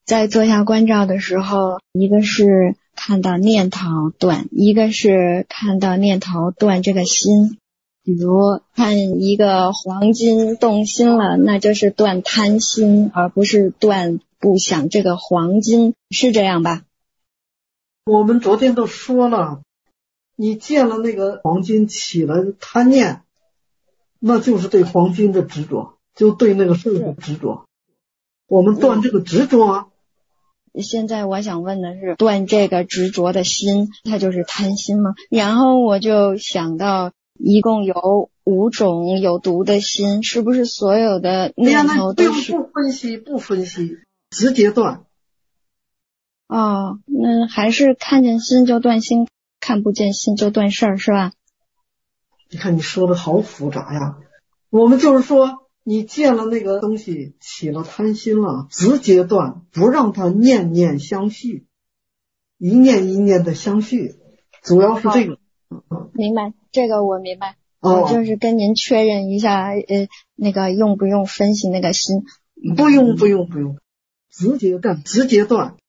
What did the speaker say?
在坐下观照的时候，一个是看到念头断，一个是看到念头断这个心。比如看一个黄金动心了，那就是断贪心，而不是断不想这个黄金，是这样吧？ 我们昨天都说了，你见了那个黄金起了贪念，那就是对黄金的执着，就对那个事的执着。我们断这个执着啊。 现在我想问的是，断这个执着的心，它就是贪心吗？然后我就想到一共有5种有毒的心，是不是所有的念头都是？ 不分析，直接断。 哦，那还是看见心就断心，看不见心就断事儿，是吧？ 你看你说的好复杂呀。我们就是说，你见了那个东西起了贪心了，直接断，不让它念念相续，一念一念的相续，主要是这个。 明白，这个我明白。我就是跟您确认一下，那个用不用分析那个心？ 不用，直接干，直接断。